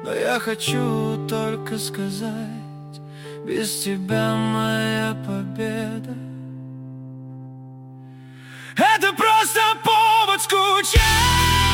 Но я хочу только сказать: без тебя моя победа — это просто повод скучать.